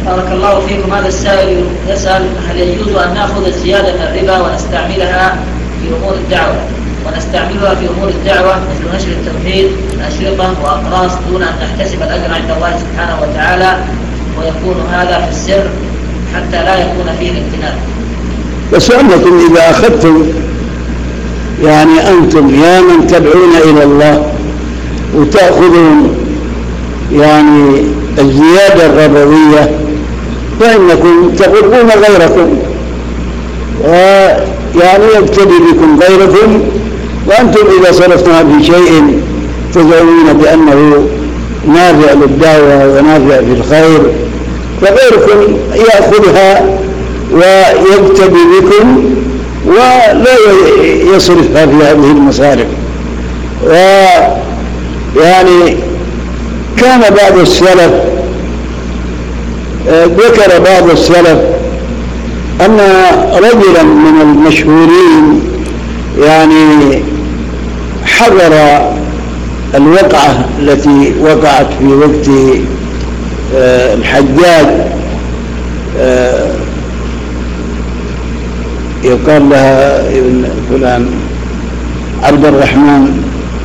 بارك الله فيكم. هذا السائل يسأل: هل يجوز أن نأخذ الزيادة من الربا ونستعملها في أمور الدعوة مثل نشر التوحيد من أشرطة وأقراص دون أن نحتسب الأجر عند الله سبحانه وتعالى، ويكون هذا في السر حتى لا يكون فيه الامتنان؟ بس أنكم إذا أخذتم يعني أنتم يا من تدعون إلى الله وتأخذون يعني الزيادة الربوية فإنكم تغرون غيركم، ويعني يبتدي بكم غيركم، وأنتم إذا صرفتها في شيء تزعمون بأنه نافع للدعوة ونافع في الخير، فغيركم يأخذها ويبتدي بكم ولا يصرفها في هذه المصارف. ويعني كان بعض السلف ذكر بعض السلف أن رجلا من المشهورين يعني حضر الوقعة التي وقعت في وقت الحجاج، يقال لها ابن فلان عبد الرحمن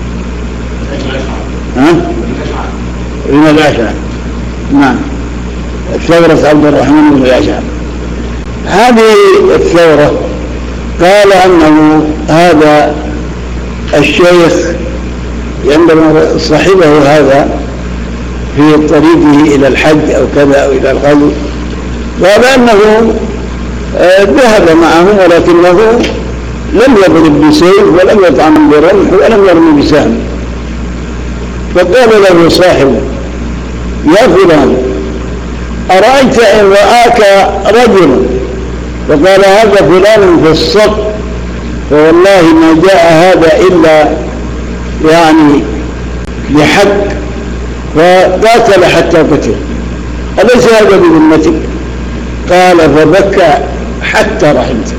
ابن الأشعر، نعم، ثورة عبد الرحمن بن الأشعر. هذه الثورة قال أنه هذا الشيخ عندما صاحبه هذا في طريقه إلى الحج أو كذا أو إلى الغزو، قال أنه ذهب معه ولكنه لم يضرب بسيف ولم يطعن برمح ولم يرمي بسهم، فقال له صاحبه: يا فلان، أرأيت إن رآك رجل فقال هذا فلان في الصف، فوالله ما جاء هذا إلا يعني بحق، فقاتل حتى قتل، أليس هذا بذمتك؟ قال: فبكى حتى رحمته،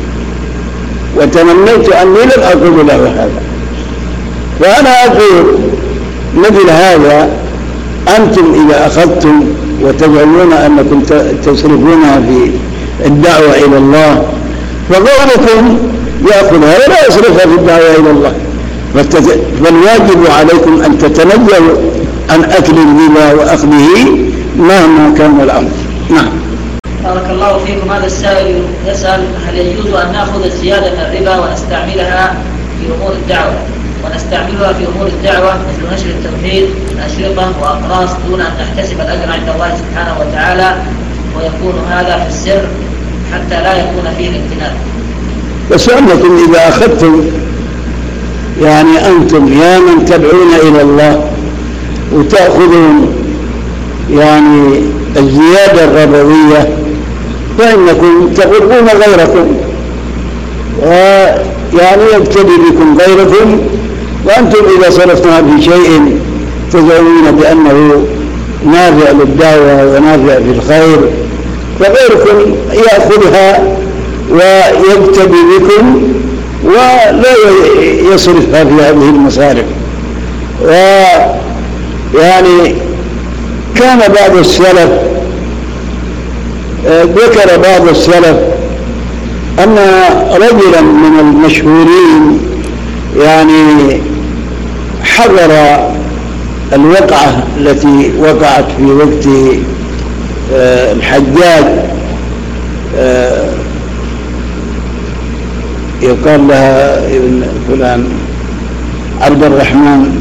وتمنيت أني لم أقول له هذا. وأنا أقول مثل هذا أنتم إذا أخذتم وتجعلون أنكم تصرفونها في الدعوة إلى الله، فغيركم يأخذها ولا يصرفها في الدعوة إلى الله، فالواجب عليكم أن تتنزلوا عن أكل الربا وأخذه مهما كان الأمر. نعم. بارك الله فيكم. هذا السائل يسأل: هل يجوز أن نأخذ الزيادة من الربا ونستعملها في أمور الدعوة مثل نشر التوحيد من أشرطة وأقراص دون أن نحتسب الأجر عند الله سبحانه وتعالى، ويكون هذا في السر حتى لا يكون فيه الامتنان؟ بس أنكم إذا أخذتم يعني أنتم يا من تدعون إلى الله وتأخذون يعني الزيادة الربوية فإنكم تغرون غيركم، ويعني يبتدي بكم غيركم، وأنتم إذا صرفتها في شيء تزعمون بأنه نافع للدعوة ونافع في الخير، فغيركم يأخذها ويبتدي بكم ولا يصرفها في هذه المصارف. ويعني كان بعض السلف ذكر بعض السلف أن رجلا من المشهورين يعني حضر الوقعة التي وقعت في وقت الحجاج، يقال لها ابن فلان عبد الرحمن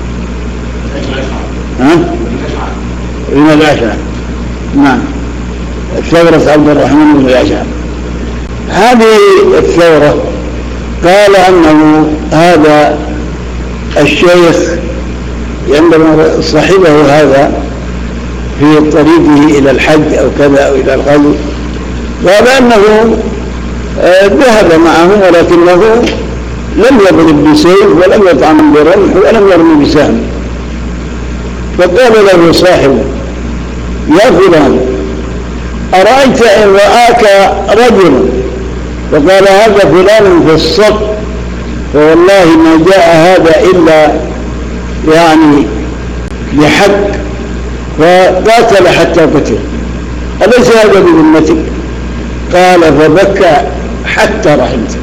ابن الأشعر، نعم، ثورة عبد الرحمن بن الأشعر. هذه الثورة قال أنه هذا الشيخ عندما صاحبه هذا في طريقه إلى الحج أو كذا أو إلى الغزو، قال أنه ذهب معه ولكنه لم يضرب بسيف ولم يطعن برمح ولم يرمي بسهم، فقال له صاحبه: يا فلان، أرأيت إن رآك رجل فقال هذا فلان في الصف، فوالله ما جاء هذا إلا يعني بحق، فقاتل حتى قتل، أليس هذا بذمتك؟ قال فبكى حتى رحمته،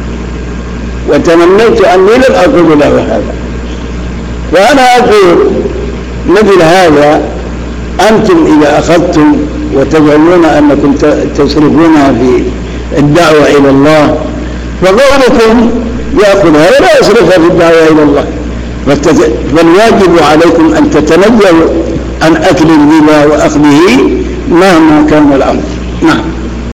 وتمنيت أني لم أقول له هذا. وأنا أقول مثل هذا أنتم إذا أخذتم وتجعلون أنكم تصرفونها في الدعوة إلى الله، فغيركم يأخذها ولا يصرفها في الدعوة إلى الله، فالواجب عليكم أن تتنزلوا عن أكل الربا وأخذه مهما كان الأمر. نعم.